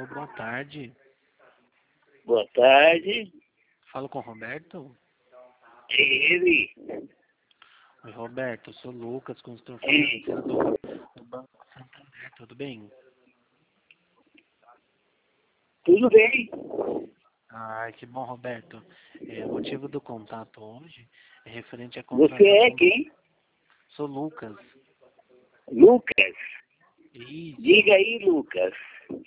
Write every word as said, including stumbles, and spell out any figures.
Alô, boa tarde. Boa tarde. Falo com o Roberto? É ele. Oi, Roberto, eu sou o Lucas, consultor Ei. financeiro do, do Banco Santander, tudo bem? Tudo bem? Ai, que bom, Roberto. É, o motivo do contato hoje é referente à Você é contratação... quem? Sou Lucas. Lucas. Isso. Diga aí, Lucas.